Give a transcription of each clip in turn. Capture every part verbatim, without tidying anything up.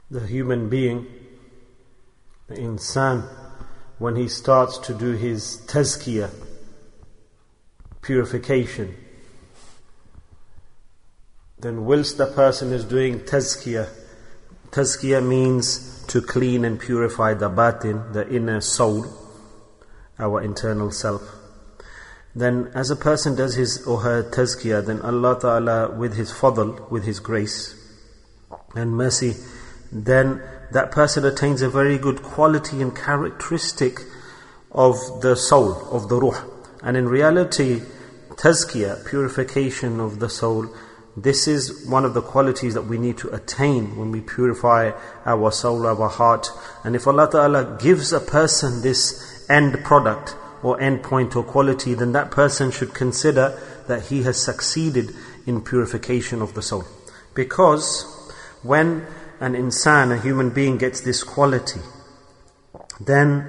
The human being, the insan, when he starts to do his tazkiyah, purification, then whilst the person is doing tazkiyah, tazkiyah means to clean and purify the batin, the inner soul, our internal self. Then as a person does his or her tazkiyah, then Allah Ta'ala with His fadl, with His grace and mercy, then that person attains a very good quality and characteristic of the soul, of the ruh. And in reality, tazkiyah, purification of the soul, this is one of the qualities that we need to attain when we purify our soul, our heart. And if Allah Ta'ala gives a person this end product or end point or quality, then that person should consider that he has succeeded in purification of the soul. Because when an insan, a human being, gets this quality, then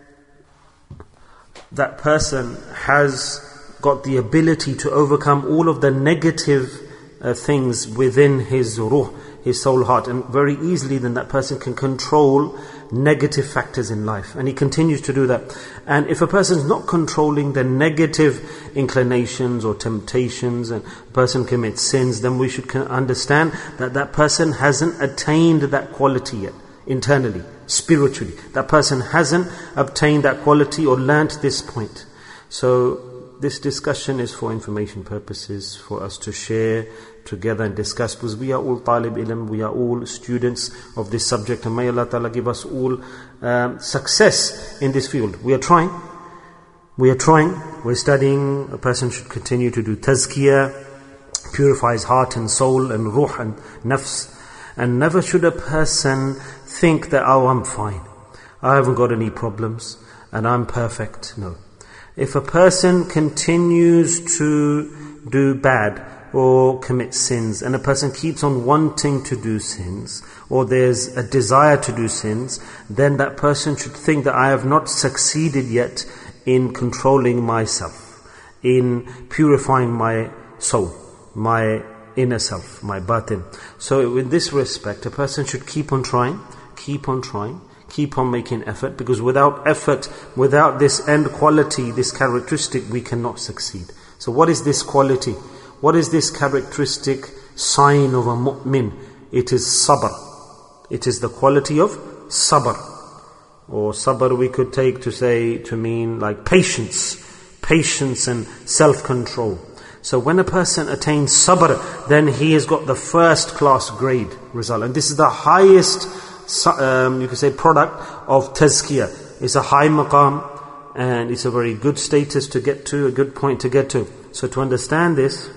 that person has got the ability to overcome all of the negative uh, things within his ruh, his soul, heart, and very easily then that person can control negative factors in life, and he continues to do that. And if a person is not controlling the negative inclinations or temptations, and a person commits sins, then we should understand that that person hasn't attained that quality yet, internally, spiritually. That person hasn't obtained that quality or learnt this point. So this discussion is for information purposes, for us to share together and discuss, because we are all talib ilm, we are all students of this subject, and may Allah Ta'ala give us all um, success in this field. We are trying, we are trying, we're studying. A person should continue to do tazkiyah, purify his heart and soul and ruh and nafs, and never should a person think that, oh, I'm fine, I haven't got any problems and I'm perfect. No. If a person continues to do bad or commit sins, and a person keeps on wanting to do sins, or there's a desire to do sins, then that person should think that I have not succeeded yet in controlling myself, in purifying my soul, my inner self, my batin. So in this respect, a person should keep on trying, keep on trying, keep on making effort, because without effort, without this end quality, this characteristic, we cannot succeed. So what is this quality? What is this characteristic sign of a mu'min? It is sabr. It is the quality of sabr. Or sabr we could take to say, to mean like patience. Patience and self-control. So when a person attains sabr, then he has got the first class grade result. And this is the highest, um, you could say, product of tazkiyah. It's a high maqam, and it's a very good status to get to, a good point to get to. So to understand this,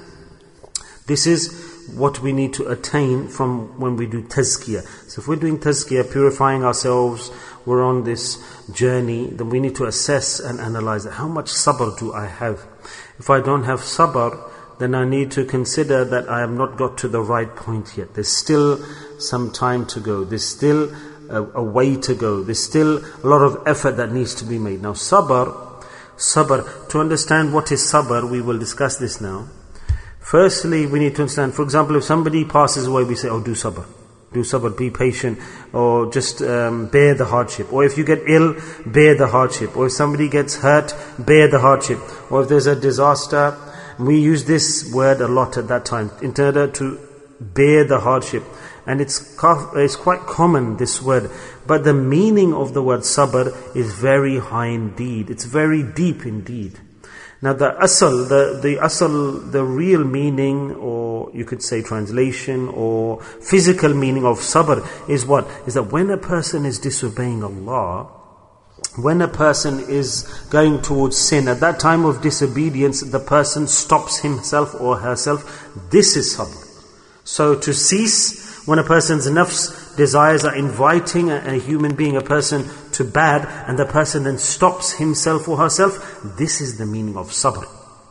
this is what we need to attain from when we do tazkiyah. So if we're doing tazkiyah, purifying ourselves, we're on this journey, then we need to assess and analyze how much sabr do I have. If I don't have sabr, then I need to consider that I have not got to the right point yet. There's still some time to go. There's still a, a way to go. There's still a lot of effort that needs to be made. Now sabr, sabr, to understand what is sabr, we will discuss this now. Firstly, we need to understand, for example, if somebody passes away, we say, oh, do sabr. Do sabr, be patient, or just um, bear the hardship. Or if you get ill, bear the hardship. Or if somebody gets hurt, bear the hardship. Or if there's a disaster, we use this word a lot at that time, in order to bear the hardship. And it's it's quite common, this word. But the meaning of the word sabr is very high indeed. It's very deep indeed. Now the asal, the, the asal, the real meaning, or you could say translation or physical meaning of sabr is what? Is that when a person is disobeying Allah, when a person is going towards sin, at that time of disobedience, the person stops himself or herself. This is sabr. So to cease, when a person's nafs, desires are inviting a, a human being, a person to bad, and the person then stops himself or herself, this is the meaning of sabr.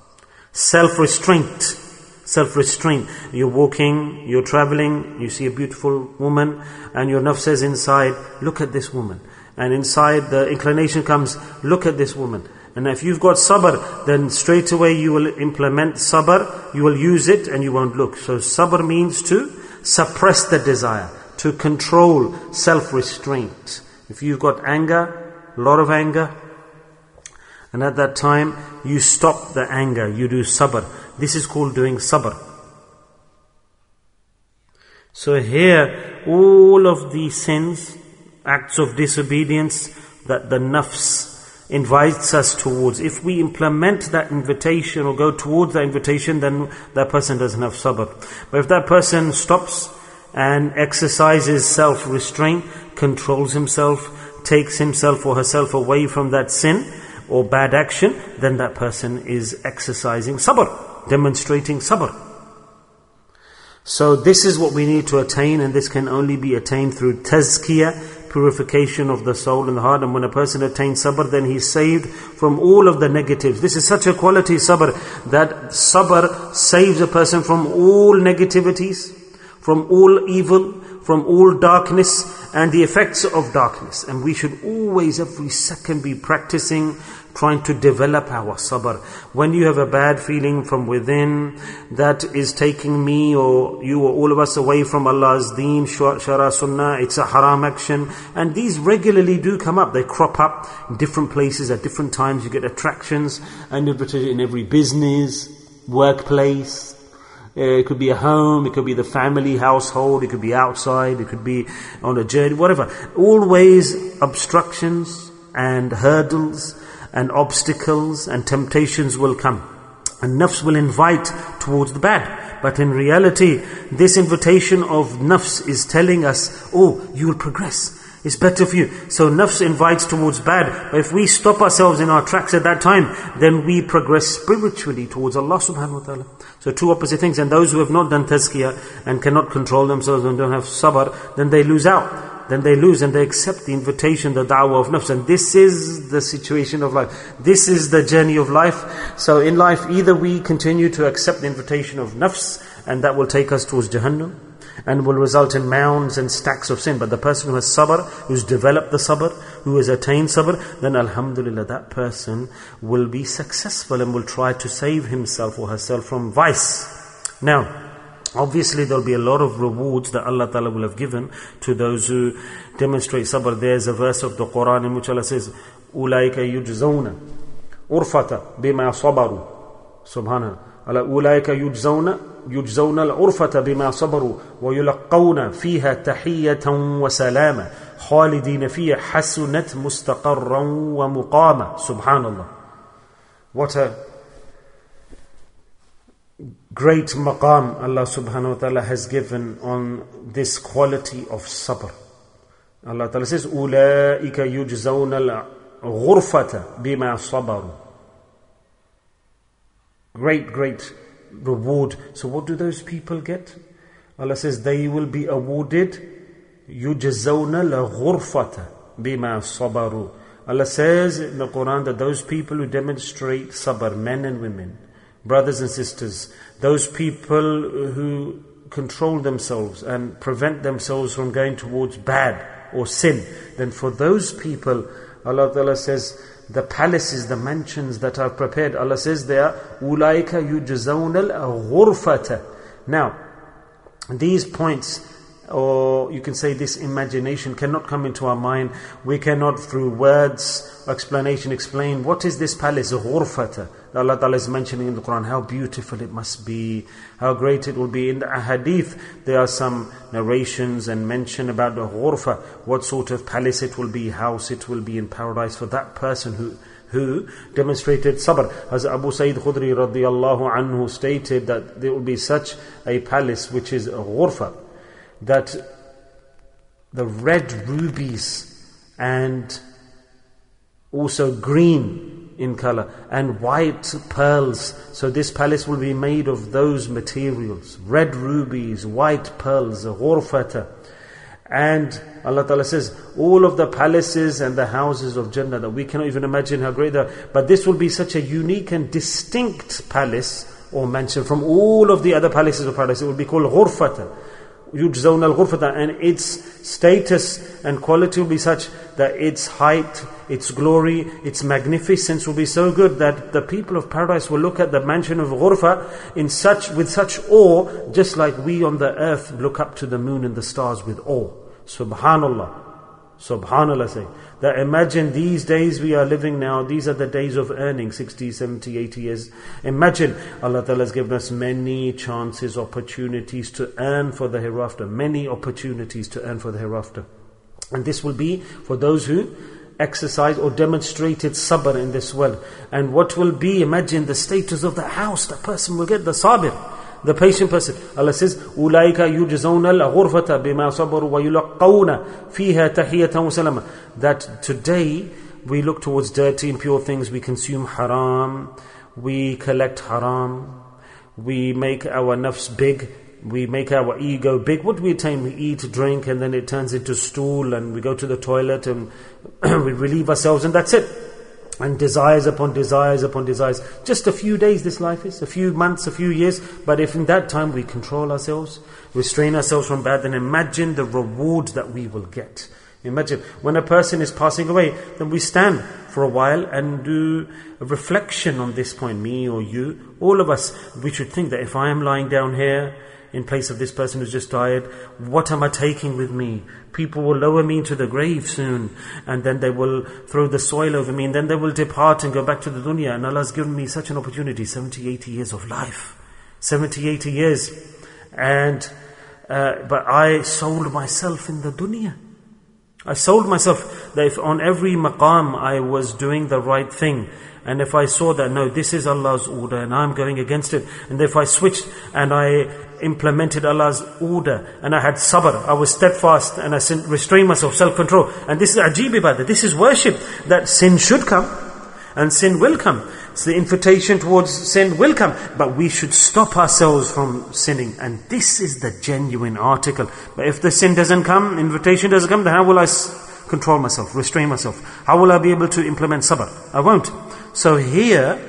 Self-restraint. Self-restraint. You're walking, you're traveling, you see a beautiful woman, and your nafs says inside, look at this woman. And inside the inclination comes, look at this woman. And if you've got sabr, then straight away you will implement sabr, you will use it and you won't look. So sabr means to suppress the desire, to control self-restraint. If you've got anger, a lot of anger, and at that time you stop the anger, you do sabr. This is called doing sabr. So here, all of the sins, acts of disobedience that the nafs invites us towards, if we implement that invitation or go towards that invitation, then that person doesn't have sabr. But if that person stops and exercises self-restraint, controls himself, takes himself or herself away from that sin or bad action, then that person is exercising sabr, demonstrating sabr. So this is what we need to attain, and this can only be attained through tazkiyah, purification of the soul and the heart. And when a person attains sabr, then he's saved from all of the negatives. This is such a quality, sabr, that sabr saves a person from all negativities, from all evil, from all darkness and the effects of darkness. And we should always, every second, be practicing, trying to develop our sabr. When you have a bad feeling from within that is taking me or you or all of us away from Allah's deen, shara, sunnah, it's a haram action. And these regularly do come up. They crop up in different places at different times. You get attractions, and in every business, workplace. It could be a home, it could be the family household, it could be outside, it could be on a journey, whatever. Always obstructions and hurdles and obstacles and temptations will come. And nafs will invite towards the bad. But in reality, this invitation of nafs is telling us, oh, you will progress. It's better for you. So nafs invites towards bad. But if we stop ourselves in our tracks at that time, then we progress spiritually towards Allah subhanahu wa ta'ala. So two opposite things. And those who have not done tazkiyah and cannot control themselves and don't have sabr, then they lose out. Then they lose and they accept the invitation, the da'wah of nafs. And this is the situation of life. This is the journey of life. So in life, either we continue to accept the invitation of nafs, and that will take us towards Jahannam, and will result in mounds and stacks of sin. But the person who has sabr, who's developed the sabr, who has attained sabr, then alhamdulillah, that person will be successful and will try to save himself or herself from vice. Now, obviously there'll be a lot of rewards that Allah Ta'ala will have given to those who demonstrate sabr. There's a verse of the Quran in which Allah says, أُولَٰئِكَ يُجْزَوْنَ أُرْفَةَ بِمَا صَبَرُوا. Subhanallah. أُولَٰئِكَ يُجْزَوْنَ يجزون العرفة بما صبروا ويلقون فيها تحية وسلاما خالدين فيها حسنت مستقرا ومقاما. Subhanallah. What a great maqam Allah subhanahu wa ta'ala has given on this quality of sabr. Allah ta'ala says, أولئك يجزون الغرفة بما صبروا. Great, great reward. So what do those people get? Allah says they will be awarded يُجَزَوْنَ لَغُرْفَةَ بِمَا صَبَرُوا. Allah says in the Quran that those people who demonstrate sabr, men and women, brothers and sisters, those people who control themselves and prevent themselves from going towards bad or sin, then for those people, Allah Ta'ala says, the palaces, the mansions that are prepared, Allah says there, أُولَٰئِكَ يُجْزَوْنَ الْغُرْفَةَ. Now, these points, or you can say this imagination, cannot come into our mind. We cannot through words, explanation, explain what is this palace, ghurfata. Allah Ta'ala is mentioning in the Quran how beautiful it must be, how great it will be. In the hadith, there are some narrations and mention about the ghurfa, what sort of palace it will be, house it will be in paradise for that person who who demonstrated sabr. As Abu Sa'id Khudri radiyallahu anhu stated that there will be such a palace which is a ghurfa, that the red rubies and also green in color and white pearls. So this palace will be made of those materials. Red rubies, white pearls, ghurfata. And Allah Ta'ala says, all of the palaces and the houses of Jannah, that we cannot even imagine how great they are. But this will be such a unique and distinct palace or mansion from all of the other palaces of paradise. It will be called ghurfata. Yujzawn al-ghurfata, and its status and quality will be such that its height, its glory, its magnificence will be so good that the people of paradise will look at the mansion of Ghurfa in such, with such awe, just like we on the earth look up to the moon and the stars with awe. Subhanallah. Subhanallah say. That imagine these days we are living now, these are the days of earning, sixty, seventy, eighty years. Imagine Allah Ta'ala has given us many chances, opportunities to earn for the hereafter. Many opportunities to earn for the hereafter. And this will be for those who exercise or demonstrated sabr in this world. And what will be, imagine the status of the house that person will get, the sabir, the patient person. Allah says, أُولَٰئِكَ يُجْزَوْنَ الْغُرْفَةَ بِمَا صَبَرُوا وَيُلَقَّوْنَ فِيهَا تَحِيَّةً وَسَلَامًا. That today we look towards dirty, impure things, we consume haram, we collect haram, we make our nafs big, we make our ego big. What do we attain? We eat, drink, and then it turns into stool, and we go to the toilet and we relieve ourselves, and that's it. And desires upon desires upon desires. Just a few days this life is, a few months, a few years. But if in that time we control ourselves, restrain ourselves from bad, then imagine the reward that we will get. Imagine when a person is passing away, then we stand for a while and do a reflection on this point, me or you, all of us. We should think that if I am lying down here in place of this person who's just died, what am I taking with me? People will lower me into the grave soon, and then they will throw the soil over me, and then they will depart and go back to the dunya. And Allah has given me such an opportunity, seventy, eighty years of life. seventy, eighty years. And, uh, but I sold myself in the dunya. I sold myself that if on every maqam I was doing the right thing, and if I saw that, no, this is Allah's order and I'm going against it, and if I switched and I implemented Allah's order and I had sabr, I was steadfast and I restrained myself, self-control. And this is ajib ibadah, this is worship, that sin should come and sin will come. It's the invitation towards sin will come, but we should stop ourselves from sinning. And this is the genuine article. But if the sin doesn't come, invitation doesn't come, then how will I control myself, restrain myself? How will I be able to implement sabr? I won't. So here,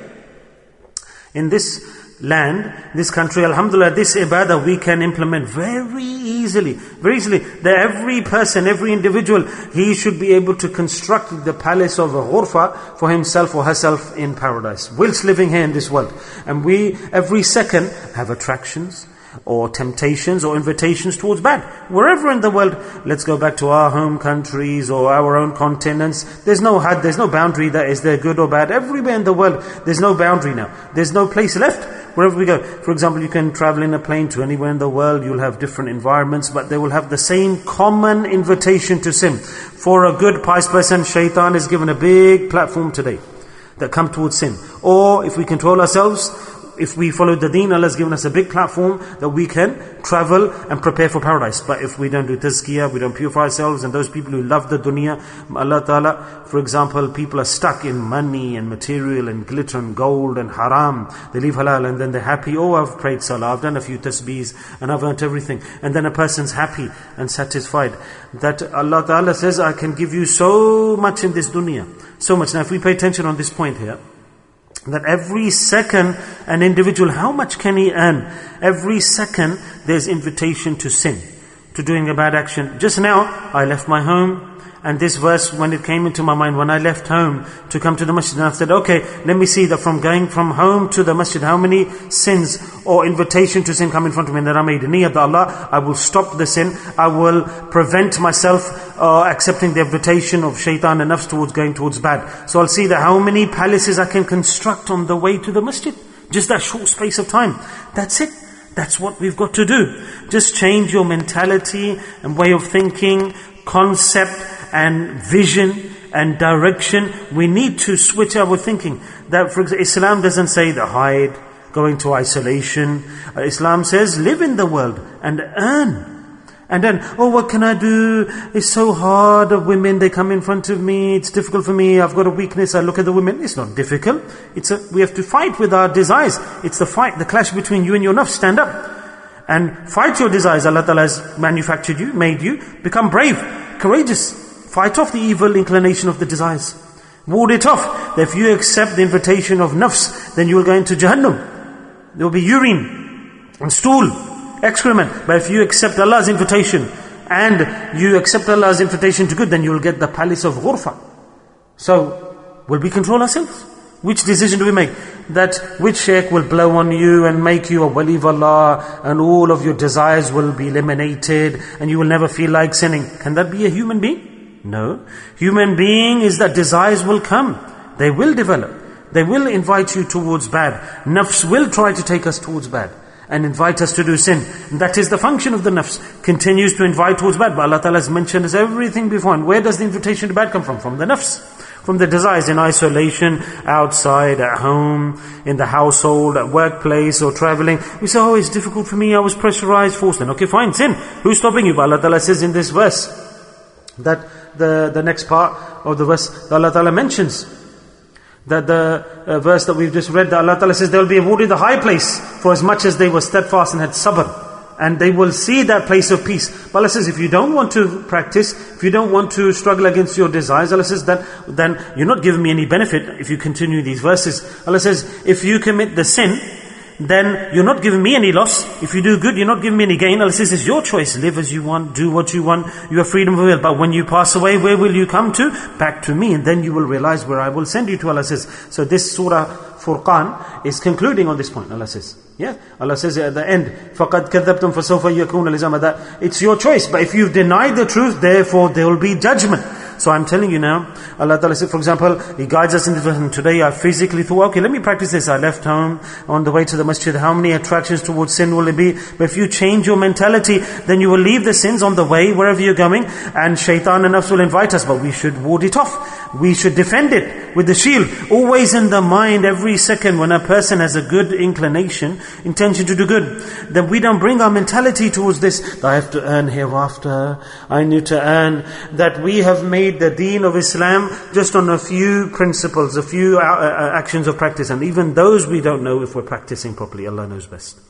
in this land, this country, alhamdulillah, this ibadah we can implement very easily. Very easily. That every person, every individual, he should be able to construct the palace of a ghurfa for himself or herself in paradise, whilst living here in this world. And we, every second, have attractions, or temptations or invitations towards bad. Wherever in the world, let's go back to our home countries or our own continents. There's no had, there's no boundary that is there good or bad. Everywhere in the world, there's no boundary now. There's no place left. Wherever we go. For example, you can travel in a plane to anywhere in the world. You'll have different environments, but they will have the same common invitation to sin. For a good pious person, shaitan is given a big platform today that come towards sin. Or if we control ourselves, if we follow the deen, Allah has given us a big platform that we can travel and prepare for paradise. But if we don't do tazkiyah, we don't purify ourselves, and those people who love the dunya, Allah Ta'ala, for example, people are stuck in money and material and glitter and gold and haram. They leave halal and then they're happy. Oh, I've prayed salah, I've done a few tasbeehs and I've earned everything. And then a person's happy and satisfied. That Allah Ta'ala says, I can give you so much in this dunya. So much. Now if we pay attention on this point here, that every second an individual, how much can he earn? Every second there's invitation to sin, to doing a bad action. Just now I left my home, and this verse, when it came into my mind, when I left home to come to the masjid, and I said, okay, let me see that from going from home to the masjid, how many sins or invitation to sin come in front of me, and that I made a niyyah that Allah, I will stop the sin, I will prevent myself uh, accepting the invitation of shaitan and nafs towards going towards bad. So I'll see that how many palaces I can construct on the way to the masjid. Just that short space of time. That's it. That's what we've got to do. Just change your mentality and way of thinking, concept and vision and direction. We need to switch our thinking. That, for example, Islam doesn't say that hide, go into isolation. Uh, Islam says live in the world and earn. And then, oh, what can I do? It's so hard. Women, they come in front of me. It's difficult for me. I've got a weakness. I look at the women. It's not difficult. It's a, we have to fight with our desires. It's the fight, the clash between you and your nafs. Stand up and fight your desires. Allah Ta'ala has manufactured you, made you. Become brave, courageous. Fight off the evil inclination of the desires. Ward it off. That if you accept the invitation of nafs, then you will go into Jahannam. There will be urine and stool, excrement. But if you accept Allah's invitation and you accept Allah's invitation to good, then you will get the palace of ghurfa. So, will we control ourselves? Which decision do we make? That which shaykh will blow on you and make you a wali of Allah, and all of your desires will be eliminated and you will never feel like sinning. Can that be a human being? No. Human being is that desires will come. They will develop. They will invite you towards bad. Nafs will try to take us towards bad and invite us to do sin. And that is the function of the nafs. Continues to invite towards bad. But Allah Ta'ala has mentioned us everything before. And where does the invitation to bad come from? From the nafs. From the desires in isolation, outside, at home, in the household, at workplace or traveling. We say, oh, it's difficult for me, I was pressurized, forced. Then okay, fine, sin. Who's stopping you? But Allah Ta'ala says in this verse, that the, the next part of the verse, Allah Ta'ala mentions, that the uh, verse that we've just read, that Allah Ta'ala says, they will be awarded the high place for as much as they were steadfast and had sabr. And they will see that place of peace. But Allah says, if you don't want to practice, if you don't want to struggle against your desires, Allah says that then you're not giving me any benefit if you continue these verses. Allah says, if you commit the sin, then you're not giving me any loss. If you do good, you're not giving me any gain. Allah says, it's your choice. Live as you want, do what you want. You have freedom of will. But when you pass away, where will you come to? Back to me. And then you will realize where I will send you to, Allah says. So this surah Furqan is concluding on this point, Allah says. Yeah, Allah says at the end, فَقَدْ كَذَّبْتُمْ فَسَوْفَ يَكُونَ لِزَامًا. That it's your choice. But if you've denied the truth, therefore there will be judgment. So I'm telling you now, Allah Ta'ala said, for example, He guides us in this verse. Today I physically thought, okay, let me practice this. I left home on the way to the masjid. How many attractions towards sin will it be? But if you change your mentality, then you will leave the sins on the way, wherever you're going, and shaitan and nafs will invite us. But we should ward it off. We should defend it with the shield. Always in the mind, every second, when a person has a good inclination, intention to do good, then we don't bring our mentality towards this. I have to earn hereafter. I need to earn. That we have made the deen of Islam just on a few principles, a few uh, actions of practice, and even those we don't know if we're practicing properly. Allah knows best.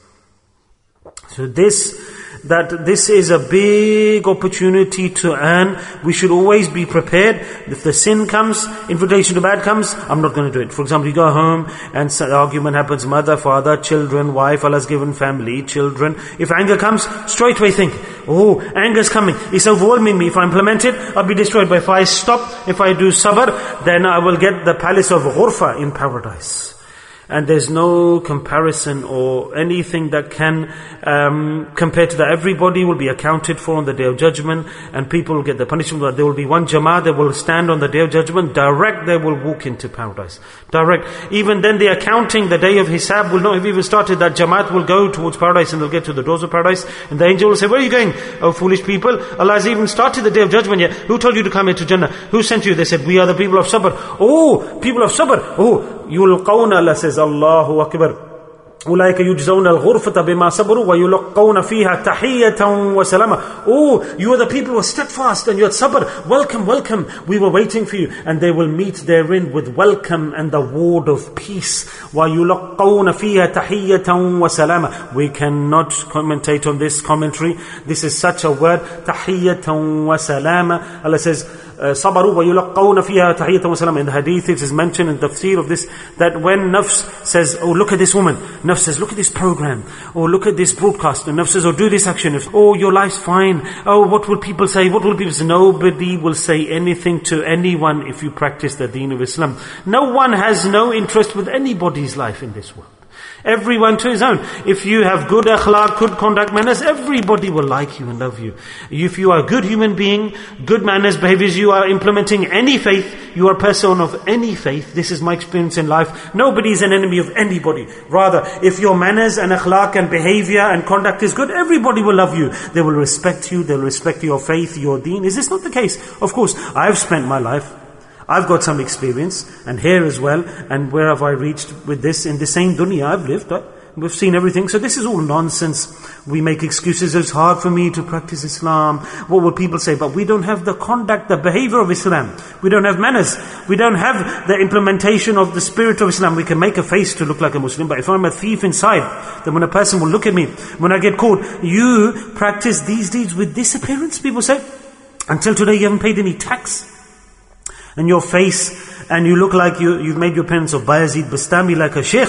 So this, that this is a big opportunity to earn. We should always be prepared. If the sin comes, invitation to bad comes, I'm not going to do it. For example, you go home and the argument happens, mother, father, children, wife, Allah's given family, children. If anger comes, straight away think, oh, anger's coming. It's overwhelming me. If I implement it, I'll be destroyed. But if I stop, if I do sabr, then I will get the palace of ghurfa in paradise. And there's no comparison or anything that can um, compare to that. Everybody will be accounted for on the Day of Judgment, and people will get the punishment. There will be one Jama'ah that will stand on the Day of Judgment. Direct, they will walk into paradise. Direct. Even then the accounting, the Day of Hisab will not have even started. That Jama'at will go towards paradise and they'll get to the doors of paradise. And the angel will say, where are you going, oh foolish people? Allah has even started the Day of Judgment yet. Who told you to come into Jannah? Who sent you? They said, we are the people of Sabr. Oh, people of Sabr. Oh, يُلْقَوْنَ, Allah says, Allahu Akbar. أُولَٰئِكَ يُجْزَوْنَ الْغُرْفَةَ بِمَا صَبَرُوا وَيُلَقَّوْنَ فِيهَا تَحِيَّةً وَسَلَامًا. Oh, you are the people who are steadfast and you are sabr. Welcome, welcome. We were waiting for you. And they will meet therein with welcome and the word of peace. وَيُلَقَّوْنَ فِيهَا تَحِيَّةً وَسَلَامًا. We cannot commentate on this commentary. This is such a word. تَحِيَّةً وَسَلَامًا. Allah says, صبروا ويلقون فيها تحية وسلام. In the hadith it is mentioned in the tafsir of this, that when nafs says, oh look at this woman, nafs says, look at this program, or look at this broadcast, and nafs says, oh do this action, if, oh your life's fine, oh what will people say, what will people say? Nobody will say anything to anyone if you practice the deen of Islam. No one has no interest with anybody's life in this world. Everyone to his own. If you have good akhlaq, good conduct, manners, everybody will like you and love you. If you are a good human being, good manners, behaviors, you are implementing any faith, you are a person of any faith. This is my experience in life. Nobody is an enemy of anybody. Rather, if your manners and akhlaq and behavior and conduct is good, everybody will love you. They will respect you, they will respect your faith, your deen. Is this not the case? Of course, I have spent my life, I've got some experience, and here as well, and where have I reached with this? In the same dunya I've lived, right? We've seen everything. So this is all nonsense. We make excuses. It's hard for me to practice Islam. What will people say? But we don't have the conduct, the behavior of Islam. We don't have manners. We don't have the implementation of the spirit of Islam. We can make a face to look like a Muslim, but if I'm a thief inside, then when a person will look at me, when I get caught, you practice these deeds with this appearance, people say, until today you haven't paid any tax. And your face, and you look like you, you've made your appearance of Bayazid Bastami, like a sheikh,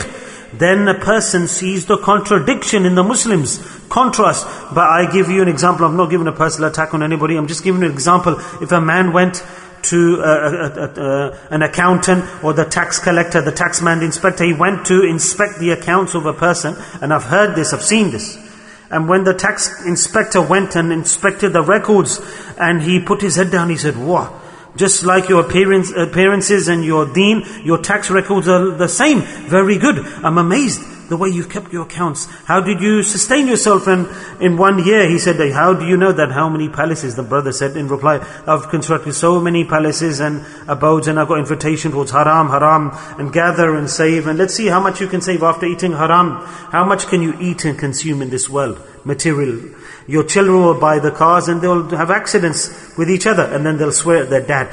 then a person sees the contradiction in the Muslims, contrast. But I give you an example. I'm not giving a personal attack on anybody. I'm just giving you an example. If a man went to uh, uh, uh, an accountant or the tax collector, the taxman, the inspector, he went to inspect the accounts of a person, and I've heard this, I've seen this. And when the tax inspector went and inspected the records, and he put his head down, he said, wow, just like your appearance, appearances and your deen, your tax records are the same. Very good. I'm amazed the way you've kept your accounts. How did you sustain yourself in, in one year? He said, how do you know that? How many palaces? The brother said in reply, I've constructed so many palaces and abodes, and I've got invitation towards haram, haram, and gather and save. And let's see how much you can save after eating haram. How much can you eat and consume in this world? Material. Your children will buy the cars and they'll have accidents with each other, and then they'll swear at their dad.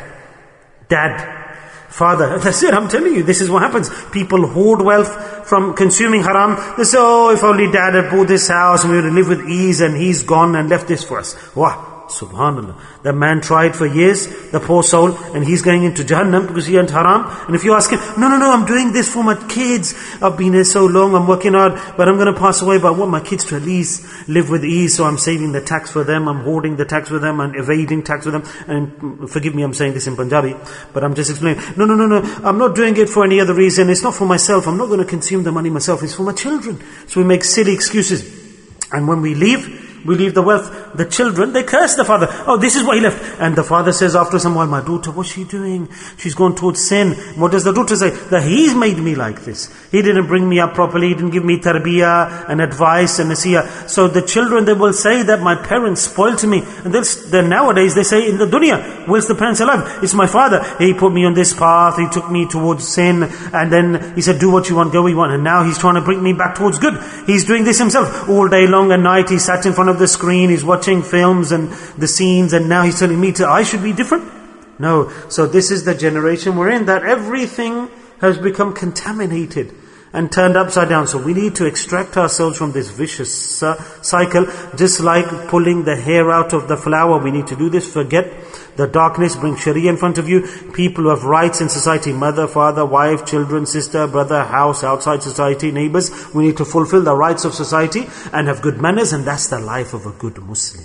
Dad. Father. That's it, I'm telling you, this is what happens. People hoard wealth from consuming haram. They say, oh, if only dad had bought this house and we would live with ease, and he's gone and left this for us. Wow. Subhanallah. The man tried for years, the poor soul, and he's going into Jahannam because he earned haram. And if you ask him, no, no, no, I'm doing this for my kids. I've been here so long, I'm working hard, but I'm going to pass away, but I want my kids to at least live with ease, so I'm saving the tax for them, I'm hoarding the tax for them, I'm evading tax for them. And forgive me, I'm saying this in Punjabi, but I'm just explaining. No, no, no, no, I'm not doing it for any other reason. It's not for myself. I'm not going to consume the money myself. It's for my children. So we make silly excuses. And when we leave, we leave the wealth. The children, they curse the father. Oh, this is what he left. And the father says after some while, my daughter, what's she doing? She's gone towards sin. What does the daughter say? That he's made me like this. He didn't bring me up properly. He didn't give me tarbiyah and advice and nasiyah. So the children, they will say that my parents spoiled me. And then nowadays they say in the dunya, whilst the parents are alive, it's my father. He put me on this path. He took me towards sin. And then he said, do what you want, go where you want. And now he's trying to bring me back towards good. He's doing this himself. All day long and night he sat in front of the screen, he's watching films and the scenes, and now he's telling me to, I should be different? No. So this is the generation we're in, that everything has become contaminated and turned upside down. So we need to extract ourselves from this vicious uh, cycle, just like pulling the hair out of the flower. We need to do this. Forget the darkness, bring Sharia in front of you. People who have rights in society, mother, father, wife, children, sister, brother, house, outside society, neighbors. We need to fulfill the rights of society and have good manners, and that's the life of a good Muslim.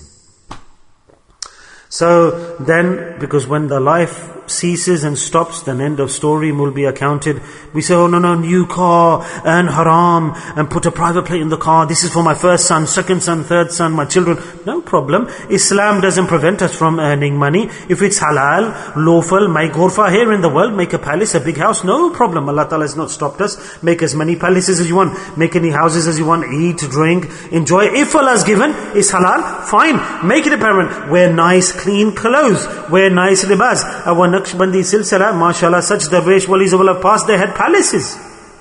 So then, because when the life ceases and stops, then end of story will be accounted. We say, oh no, no, new car, earn haram, and put a private plate in the car. This is for my first son, second son, third son, my children. No problem. Islam doesn't prevent us from earning money. If it's halal, lawful, make ghurfa here in the world, make a palace, a big house, no problem. Allah Ta'ala has not stopped us. Make as many palaces as you want. Make any houses as you want. Eat, drink, enjoy. If Allah has given, it's halal, fine. Make it apparent. Wear nice, clean clothes. Wear nice libas. Our Naqshbandi silsila, mashallah, such Darwish walis of Allah past, they had palaces,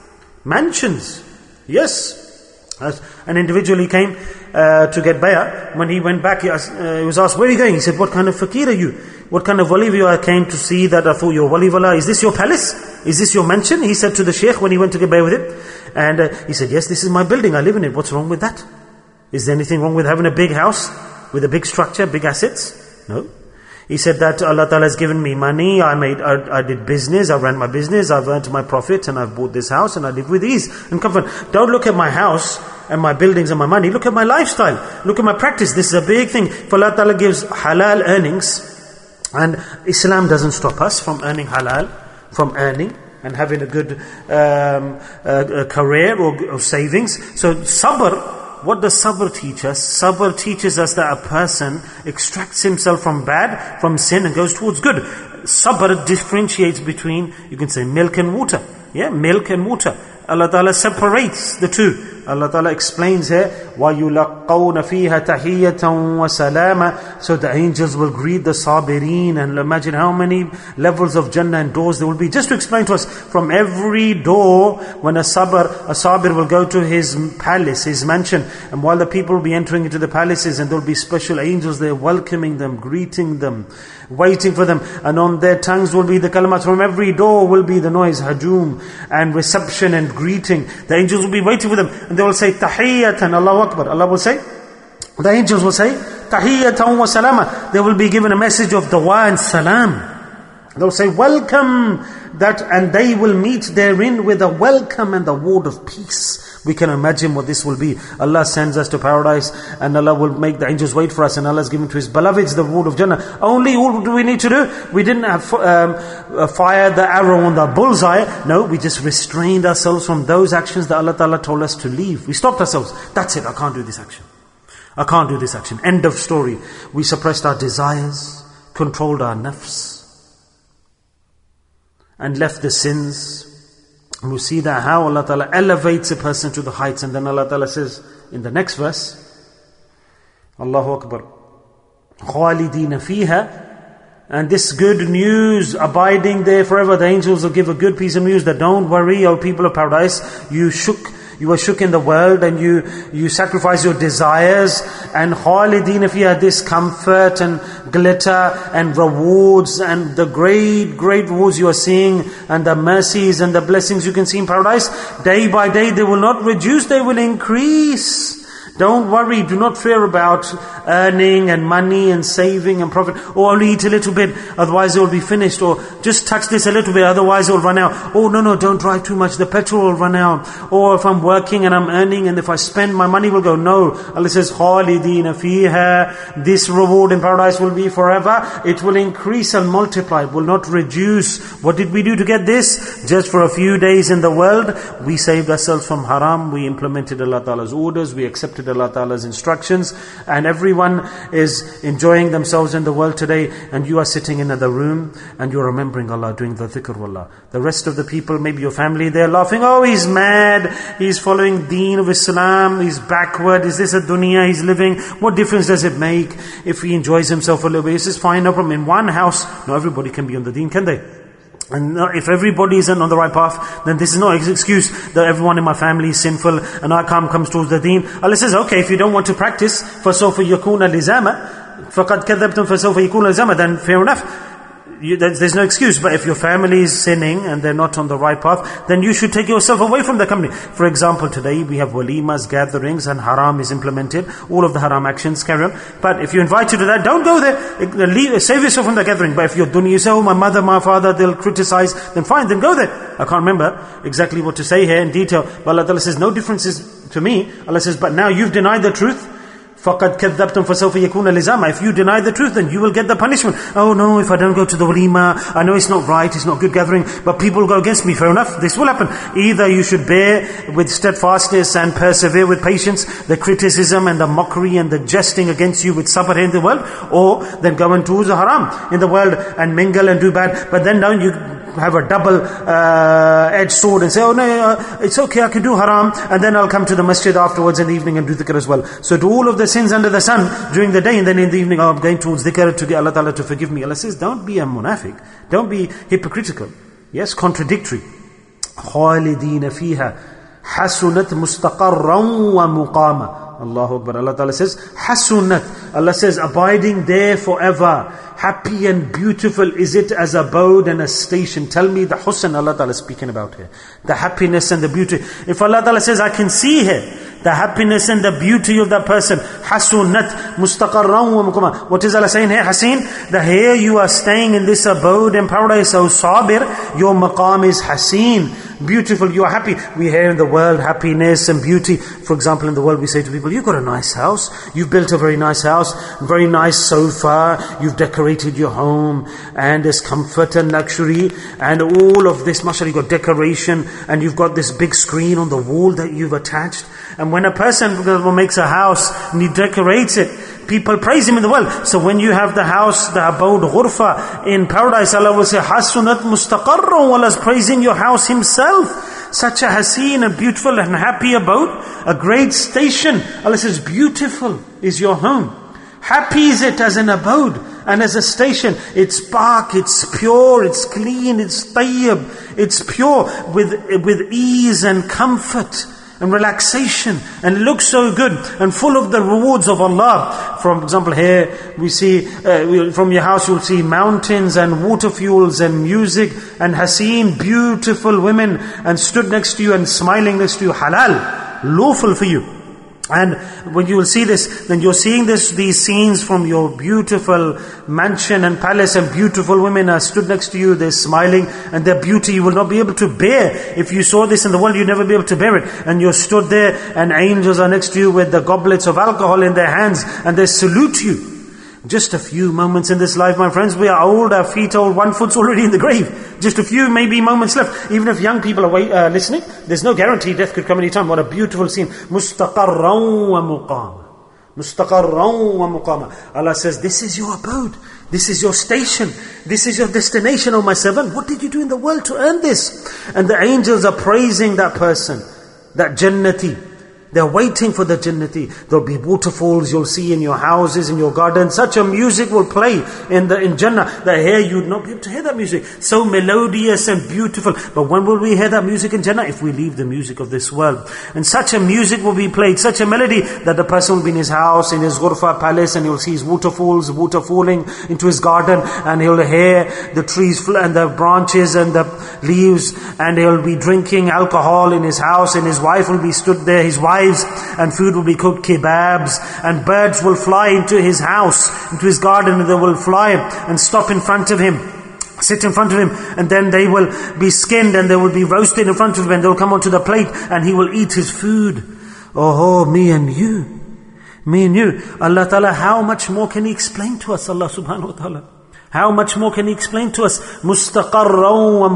mansions. Yes. As an individual, he came uh, to get bay'ah. When he went back, he, asked, uh, he was asked, where are you going? He said, what kind of fakir are you? What kind of wali are you? I came to see that. I thought, you're wali of Allah. Is this your palace? Is this your mansion? He said to the sheikh when he went to get bay'ah with him. And uh, he said, yes, this is my building. I live in it. What's wrong with that? Is there anything wrong with having a big house with a big structure, big assets? No. He said that Allah Ta'ala has given me money, I made, I, I did business, I ran my business, I've earned my profit, and I've bought this house, and I live with ease and comfort. Don't look at my house and my buildings and my money, look at my lifestyle, look at my practice. This is a big thing. If Allah Ta'ala gives halal earnings, and Islam doesn't stop us from earning halal, from earning and having a good um, uh, a career or, or savings. So sabr, what does sabr teach us? Sabr teaches us that a person extracts himself from bad, from sin, and goes towards good. Sabr differentiates between, you can say, milk and water. Yeah, milk and water. Allah Ta'ala separates the two. Allah Ta'ala explains here, وَيُلَقَّوْنَ فِيهَا تَحِيَّةً وَسَلَامًا. So the angels will greet the sabirin, and imagine how many levels of Jannah and doors there will be. Just to explain to us, from every door, when a sabr, a sabir will go to his palace, his mansion, and while the people will be entering into the palaces, and there will be special angels there welcoming them, greeting them, waiting for them, and on their tongues will be the kalimat. From every door will be the noise, hajum, and reception and greeting. The angels will be waiting for them, and they will say, Tahiyyatan, Allahu Akbar. Allah will say, the angels will say, Tahiyyatan wa salama. They will be given a message of dua and salam. They'll say, welcome, that, and they will meet therein with a welcome and the word of peace. We can imagine what this will be. Allah sends us to paradise, and Allah will make the angels wait for us, and Allah is given to His beloveds the reward of Jannah. Only what do we need to do? We didn't have um, fired the arrow on the bullseye. No, we just restrained ourselves from those actions that Allah Ta'ala told us to leave. We stopped ourselves. That's it, I can't do this action. I can't do this action. End of story. We suppressed our desires, controlled our nafs, and left the sins. And we see that how Allah Ta'ala elevates a person to the heights. And then Allah Ta'ala says in the next verse, Allahu Akbar, خَالِدِينَ فِيهَا. And this good news, abiding there forever. The angels will give a good piece of news that don't worry, O people of paradise, you shook You were shook in the world, and you you sacrifice your desires, and khalidina fiha, this comfort and glitter and rewards and the great, great rewards you are seeing, and the mercies and the blessings you can see in paradise, day by day they will not reduce, they will increase. Don't worry, do not fear about earning and money and saving and profit, or only eat a little bit, otherwise it will be finished, or just touch this a little bit, otherwise it will run out. Oh no, no, don't drive too much, the petrol will run out. Or if I'm working and I'm earning, and if I spend, my money will go. No, Allah says, خَالِدِينَ فِيهَا. This reward in paradise will be forever. It will increase and multiply, it will not reduce. What did we do to get this? Just for a few days in the world, we saved ourselves from haram, we implemented Allah Ta'ala's orders, we accepted Allah Ta'ala's instructions, and everyone is enjoying themselves in the world today, and you are sitting in another room and you're remembering Allah, doing the dhikr of Allah. The rest of the people, maybe your family, they're laughing, oh he's mad, he's following deen of Islam, he's backward, is this a dunya he's living? What difference does it make if he enjoys himself a little bit? This is fine, no problem. In one house, no, everybody can be on the deen, can they? And if everybody isn't on the right path, then this is no excuse that everyone in my family is sinful and I come comes towards the deen. Allah says, okay, if you don't want to practice, فَسَوْفَ يَكُونَ لِزَامًا فَقَدْ كَذَّبْتُمْ فَسَوْفَ يَكُونَ لِزَامًا, then fair enough. You, there's, there's no excuse. But if your family is sinning and they're not on the right path, then you should take yourself away from the company. For example, today we have walimas, gatherings, and haram is implemented. All of the haram actions carry on. But if you're invited to that, don't go there. Leave, save yourself from the gathering. But if you're dunya, you say, oh my mother, my father, they'll criticize, then fine, then go there. I can't remember exactly what to say here in detail. But Allah Ta'ala says, no differences to me. Allah says, but now you've denied the truth. فَقَدْ كَذَّبْتُمْ فَسَوْفَ يَكُونَ لِزَامًا. If you deny the truth, then you will get the punishment. Oh no, if I don't go to the walima, I know it's not right, it's not good gathering, but people go against me. Fair enough, this will happen. Either you should bear with steadfastness and persevere with patience the criticism and the mockery and the jesting against you with sabr in the world, or then go and do the haram in the world and mingle and do bad. But then now you have a double uh, edged sword and say, oh no, uh, it's okay, I can do haram, and then I'll come to the masjid afterwards in the evening and do dhikr as well. So do all of the sins under the sun during the day, and then in the evening, oh, I'm going towards dhikr to get Allah Ta'ala to forgive me. Allah says, don't be a munafiq, don't be hypocritical. Yes, contradictory. خَالِدِينَ فِيهَا حَسُنَتْ مُسْتَقَرًّا وَمُقَامًا. Allahu Akbar. Allah Ta'ala says, hasunat. Allah says, abiding there forever. Happy and beautiful is it as abode and a station. Tell me the husn Allah Ta'ala is speaking about here. The happiness and the beauty. If Allah Ta'ala says, I can see here the happiness and the beauty of that person. Hasunat mustaqarran wa muqama. What is Allah saying here? Hasin, that here you are staying in this abode in paradise. O sabir, your maqam is hasin. Beautiful, you are happy. We hear in the world happiness and beauty. For example, in the world we say to people, you've got a nice house. You've built a very nice house. Very nice sofa. You've decorated your home. And there's comfort and luxury. And all of this, mashallah, you've got decoration. And you've got this big screen on the wall that you've attached. And when a person makes a house and he decorates it, people praise him in the world. So when you have the house, the abode ghurfa in paradise, Allah will say, hasunat mustaqarran. Allah is praising your house Himself. Such a haseen, a beautiful and happy abode, a great station. Allah says, beautiful is your home. Happy is it as an abode and as a station. It's park, it's pure, it's clean, it's tayyib, it's pure with, with ease and comfort and relaxation, and it looks so good and full of the rewards of Allah. For example, here we see uh, from your house you'll see mountains and water fuels and music and haseen, beautiful women, and stood next to you and smiling next to you, halal, lawful for you. And when you will see this, then you're seeing this, these scenes from your beautiful mansion and palace, and beautiful women are stood next to you, they're smiling, and their beauty you will not be able to bear. If you saw this in the world, you'd never be able to bear it. And you're stood there, and angels are next to you with the goblets of alcohol in their hands, and they salute you. Just a few moments in this life, my friends. We are old, our feet are old, one foot's already in the grave. Just a few, maybe moments left. Even if young people are wait, uh, listening, there's no guarantee death could come any time. What a beautiful scene. Mustaqarran wa muqama. Mustaqarran wa muqama. Allah says, this is your abode. This is your station. This is your destination, O my servant. What did you do in the world to earn this? And the angels are praising that person, that Jannati. They're waiting for the Jannati. There'll be waterfalls you'll see in your houses, in your garden. Such a music will play in the in Jannah that here you'd not be able to hear that music. So melodious and beautiful. But when will we hear that music in Jannah? If we leave the music of this world. And such a music will be played, such a melody, that the person will be in his house, in his ghurfa palace, and he'll see his waterfalls, water falling into his garden, and he'll hear the trees and the branches and the leaves, and he'll be drinking alcohol in his house, and his wife will be stood there, his wife, and food will be cooked, kebabs, and birds will fly into his house, into his garden, and they will fly and stop in front of him, sit in front of him, and then they will be skinned and they will be roasted in front of him, and they'll come onto the plate and he will eat his food. Oh, me and you, me and you. Allah Ta'ala, how much more can He explain to us, Allah Subhanahu Wa Ta'ala? How much more can He explain to us? Mustaqarran wa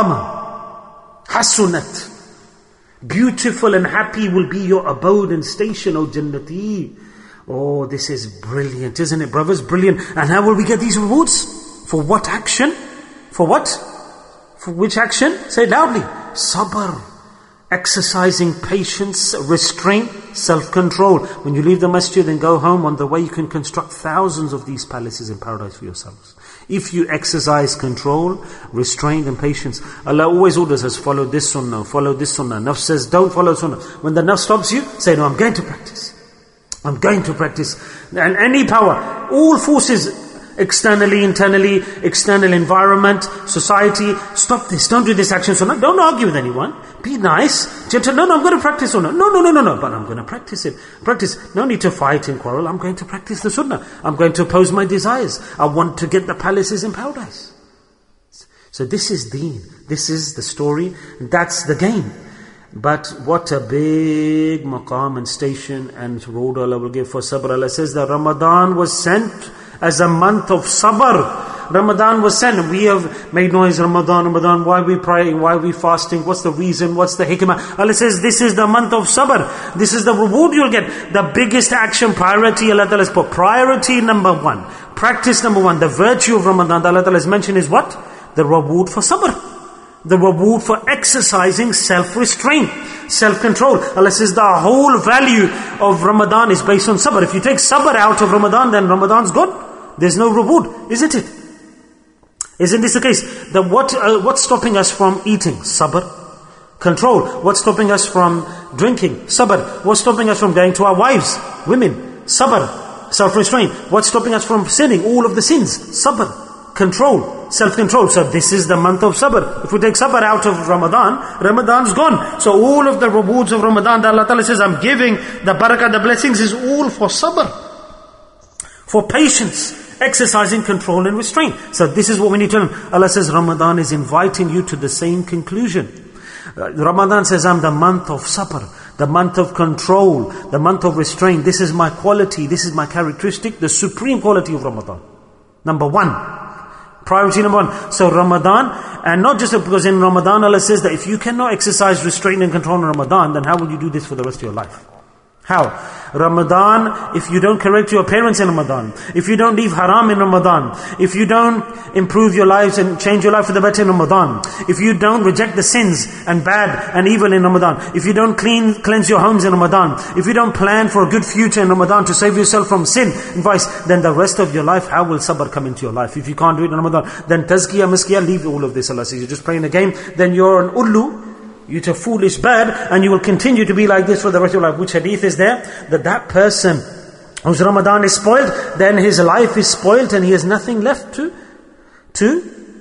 muqama. Hasunat. Beautiful and happy will be your abode and station, O Jannati. Oh, this is brilliant, isn't it, brothers? Brilliant. And how will we get these rewards? For what action? For what? For which action? Say it loudly. Sabr. Exercising patience, restraint, self-control. When you leave the masjid and go home, on the way you can construct thousands of these palaces in paradise for yourselves. If you exercise control, restraint and patience. Allah always orders us, follow this sunnah, follow this sunnah. Nafs says, don't follow sunnah. When the nafs stops you, say, no, I'm going to practice. I'm going to practice. And any power, all forces, externally, internally, external environment, society, stop this, don't do this action sunnah. Don't argue with anyone. Be nice, gentle. No, no, I'm going to practice sunnah. No, no, no, no, no, but I'm going to practice it. Practice. No need to fight and quarrel. I'm going to practice the sunnah. I'm going to oppose my desires. I want to get the palaces in paradise. So this is deen. This is the story. That's the game. But what a big maqam and station and road Allah will give for sabr. Allah says that Ramadan was sent as a month of sabr. Ramadan was sent. We have made noise, Ramadan, Ramadan. Why are we praying? Why are we fasting? What's the reason? What's the hikmah? Allah says this is the month of sabr. This is the reward you'll get. The biggest action, priority, Allah Ta'ala has put. Priority number one. Practice number one. The virtue of Ramadan that Allah Ta'ala has mentioned is what? The reward for sabr. The reward for exercising self-restraint, self-control. Allah says the whole value of Ramadan is based on sabr. If you take sabr out of Ramadan, then Ramadan's gone. There's no reward, isn't it? Isn't this the case? That what uh, what's stopping us from eating? Sabr. Control. What's stopping us from drinking? Sabr. What's stopping us from going to our wives? Women. Sabr. Self-restraint. What's stopping us from sinning? All of the sins. Sabr. Control. Self-control. So this is the month of sabr. If we take sabr out of Ramadan, Ramadan's gone. So all of the rewards of Ramadan that Allah Ta'ala says, I'm giving the barakah, the blessings, is all for sabr. For patience. Exercising control and restraint. So this is what we need to learn. Allah says Ramadan is inviting you to the same conclusion. Uh, Ramadan says, I'm the month of sabr, the month of control, the month of restraint. This is my quality, this is my characteristic, the supreme quality of Ramadan. Number one. Priority number one. So Ramadan, and not just because in Ramadan Allah says that if you cannot exercise restraint and control in Ramadan, then how will you do this for the rest of your life? How? Ramadan, if you don't correct your parents in Ramadan, if you don't leave haram in Ramadan, if you don't improve your lives and change your life for the better in Ramadan, if you don't reject the sins and bad and evil in Ramadan, if you don't clean, cleanse your homes in Ramadan, if you don't plan for a good future in Ramadan to save yourself from sin and vice, then the rest of your life, how will sabr come into your life? If you can't do it in Ramadan, then tazkiyah, miskiyah, leave all of this. Allah says, you're just playing a game, then you're an ullu, you're a foolish bird, and you will continue to be like this for the rest of your life. Which hadith is there? That that person whose Ramadan is spoiled, then his life is spoiled and he has nothing left to, to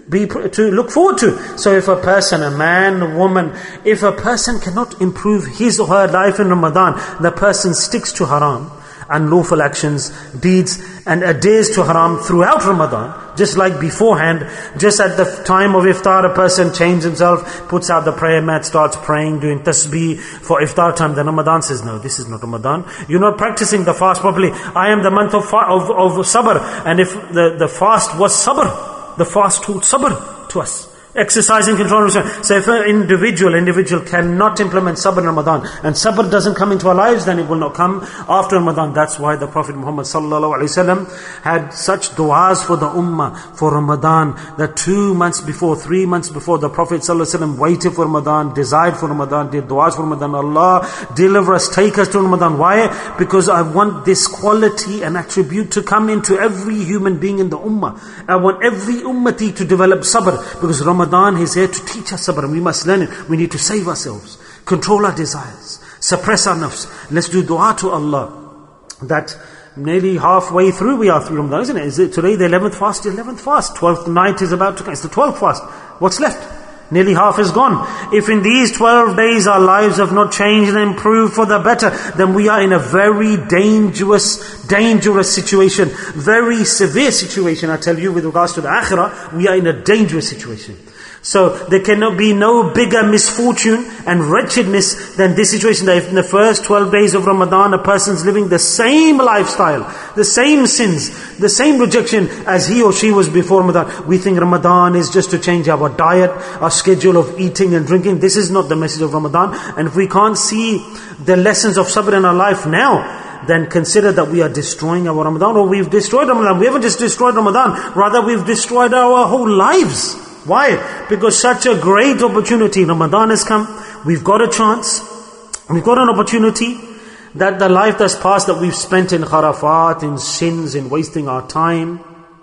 be to look forward to. So if a person, a man, a woman, if a person cannot improve his or her life in Ramadan, the person sticks to haram, unlawful actions, deeds, and adheres to haram throughout Ramadan, just like beforehand, just at the time of iftar, a person changes himself, puts out the prayer mat, starts praying, doing tasbih for iftar time. Then Ramadan says, no, this is not Ramadan. You're not practicing the fast properly. I am the month of fa- of, of sabr. And if the, the fast was sabr, the fast taught sabr to us. Exercising control. So if an individual, individual cannot implement sabr in Ramadan, and sabr doesn't come into our lives, then it will not come after Ramadan. That's why the Prophet Muhammad sallallahu alaihi wasallam had such du'as for the ummah, for Ramadan, that two months before, three months before, the Prophet sallallahu alaihi wasallam waited for Ramadan, desired for Ramadan, did du'as for Ramadan. Allah, deliver us, take us to Ramadan. Why? Because I want this quality and attribute to come into every human being in the ummah. I want every ummati to develop sabr, because Ramadan Ramadan is here to teach us sabr, and we must learn it. We need to save ourselves, control our desires, suppress our nafs. Let's do dua to Allah that nearly halfway through we are through Ramadan, isn't it? Is it today the eleventh fast? The eleventh fast. twelfth night is about to come. It's the twelfth fast. What's left? Nearly half is gone. If in these twelve days our lives have not changed and improved for the better, then we are in a very dangerous, dangerous situation. Very severe situation, I tell you, with regards to the akhirah. We are in a dangerous situation. So there cannot be no bigger misfortune and wretchedness than this situation, that if in the first twelve days of Ramadan a person's living the same lifestyle, the same sins, the same rejection as he or she was before Ramadan. We think Ramadan is just to change our diet, our schedule of eating and drinking. This is not the message of Ramadan. And if we can't see the lessons of sabr in our life now, then consider that we are destroying our Ramadan, or we've destroyed Ramadan. We haven't just destroyed Ramadan, rather we've destroyed our whole lives. Why? Because such a great opportunity, Ramadan has come, we've got a chance, we've got an opportunity, that the life that's passed that we've spent in kharafat, in sins, in wasting our time,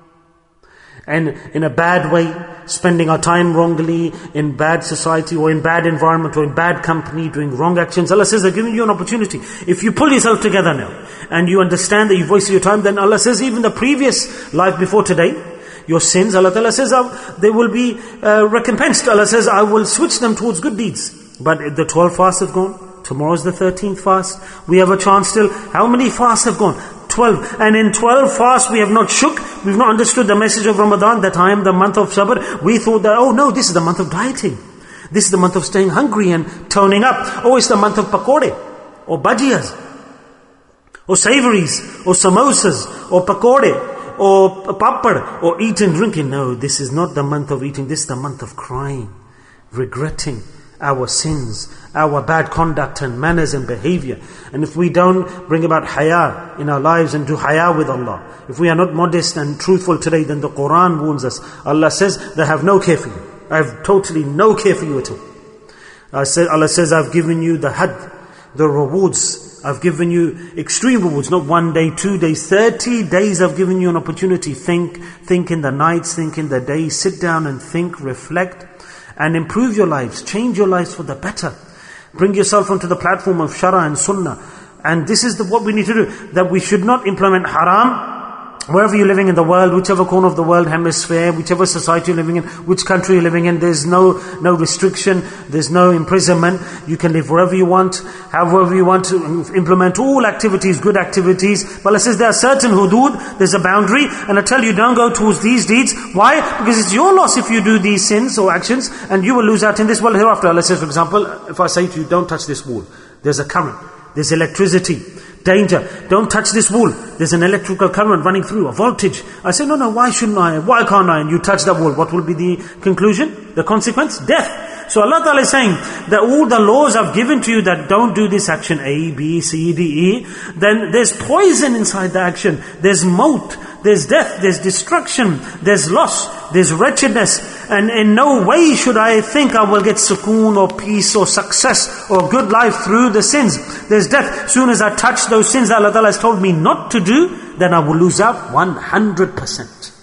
and in a bad way, spending our time wrongly, in bad society, or in bad environment, or in bad company, doing wrong actions. Allah says, I've given you an opportunity. If you pull yourself together now, and you understand that you've wasted your time, then Allah says, even the previous life before today, your sins, Allah Ta'ala says, they will be uh, recompensed. Allah says, I will switch them towards good deeds. But the twelve fasts have gone. Tomorrow's the thirteenth fast. We have a chance still. How many fasts have gone? twelve. And in twelve fasts we have not shook. We've not understood the message of Ramadan, that I am the month of sabr. We thought that, oh no, this is the month of dieting. This is the month of staying hungry and toning up. Oh, it's the month of pakode, or bhajiyas, or savories, or samosas, or pakode, or papad, or eat and drinking. No, this is not the month of eating. This is the month of crying, regretting our sins, our bad conduct and manners and behavior. And if we don't bring about haya in our lives and do haya with Allah, if we are not modest and truthful today, then the Quran warns us. Allah says, they have no care for you. I have totally no care for you at all. I said, Allah says, I've given you the had, the rewards. I've given you extreme rewards, not one day, two days, thirty days I've given you an opportunity. Think, think in the nights, think in the days, sit down and think, reflect, and improve your lives, change your lives for the better. Bring yourself onto the platform of Shara and Sunnah. And this is the, what we need to do, that we should not implement haram, wherever you're living in the world, whichever corner of the world hemisphere, whichever society you're living in, which country you're living in, there's no no restriction, there's no imprisonment. You can live wherever you want, however you want to implement all activities, good activities. But Allah says there are certain hudud, there's a boundary, and I tell you, don't go towards these deeds. Why? Because it's your loss if you do these sins or actions, and you will lose out in this world hereafter. Allah says, for example, if I say to you, don't touch this wall, there's a current, there's electricity, danger, don't touch this wall, there's an electrical current running through, a voltage. I say, no, no, why shouldn't I? Why can't I? And you touch that wall. What will be the conclusion? The consequence? Death. So Allah Ta'ala is saying that all the laws I've given to you, that don't do this action A, B, C, D, E, then there's poison inside the action. There's maut, there's death, there's destruction, there's loss, there's wretchedness. And in no way should I think I will get sukoon or peace or success or good life through the sins. There's death. As soon as I touch those sins that Allah Ta'ala has told me not to do, then I will lose out one hundred percent.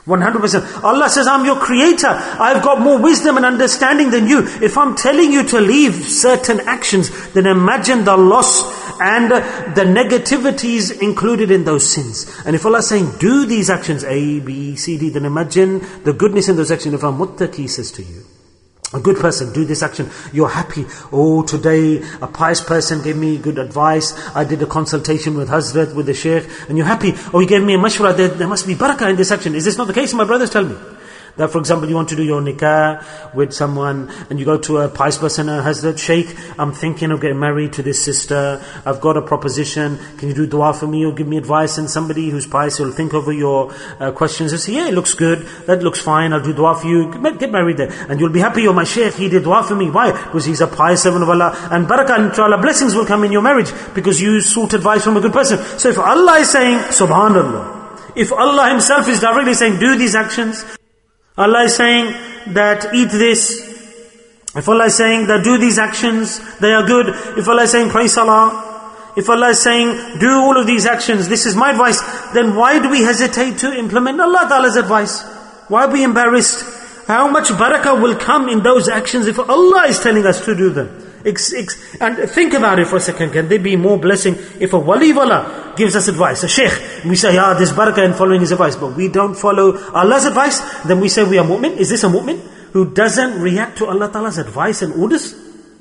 one hundred percent. Allah says, I'm your creator. I've got more wisdom and understanding than you. If I'm telling you to leave certain actions, then imagine the loss and the negativities included in those sins. And if Allah is saying, do these actions, A, B, C, D, then imagine the goodness in those actions. If a muttaqi says to you, a good person, do this action, you're happy. Oh, today a pious person gave me good advice. I did a consultation with Hazrat, with the Shaykh, and you're happy. Oh, he gave me a mashwara. There, there must be barakah in this action. Is this not the case? My brothers, tell me. That, for example, you want to do your nikah with someone and you go to a pious person, a Hazrat, Shaykh, I'm thinking of getting married to this sister. I've got a proposition. Can you do dua for me or give me advice? And somebody who's pious will think over your uh, questions and say, yeah, it looks good. That looks fine. I'll do dua for you. Get married there. And you'll be happy. Oh, my Shaykh, he did dua for me. Why? Because he's a pious servant of Allah. And barakah, inshallah, blessings will come in your marriage because you sought advice from a good person. So if Allah is saying, subhanallah, if Allah Himself is directly saying, do these actions, Allah is saying that eat this. If Allah is saying that do these actions, they are good. If Allah is saying pray salah. If Allah is saying do all of these actions, this is my advice. Then why do we hesitate to implement Allah Ta'ala's advice? Why are we embarrassed? How much barakah will come in those actions if Allah is telling us to do them? Ex, ex, and think about it for a second. Can there be more blessing if a wali of Allah gives us advice, a sheikh, we say, yeah, there's barakah in following his advice, but we don't follow Allah's advice, then we say we are mu'min. Is this a mu'min who doesn't react to Allah Ta'ala's advice and orders?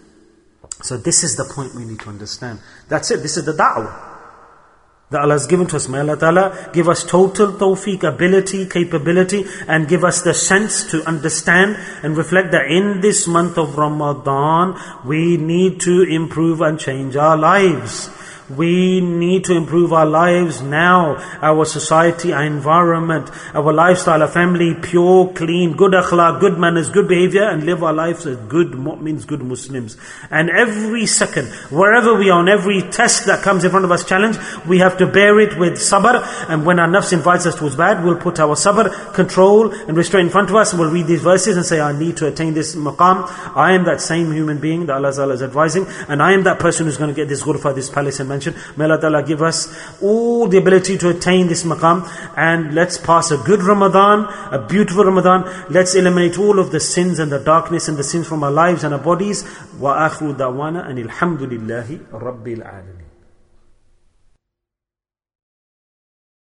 So this is the point we need to understand. That's it. This is the da'wah that Allah has given to us. May Allah Ta'ala give us total tawfiq, ability, capability, and give us the sense to understand and reflect that in this month of Ramadan, we need to improve and change our lives. We need to improve our lives now, our society, our environment, our lifestyle, our family, pure, clean, good akhlaq, good manners, good behavior, and live our lives as good mu'mins, good Muslims. And every second, wherever we are, on every test that comes in front of us, challenge, we have to bear it with sabr. And when our nafs invites us towards bad, we'll put our sabr, control, and restraint in front of us, and we'll read these verses and say, I need to attain this maqam. I am that same human being that Allah Ta'ala is advising, and I am that person who's going to get this ghurfa, this palace and mansion. May Allah Ta'ala give us all the ability to attain this maqam, and let's pass a good Ramadan, a beautiful Ramadan. Let's eliminate all of the sins and the darkness and the sins from our lives and our bodies. Wa akhiru da'wana anil hamdulillahi rabbil alamin.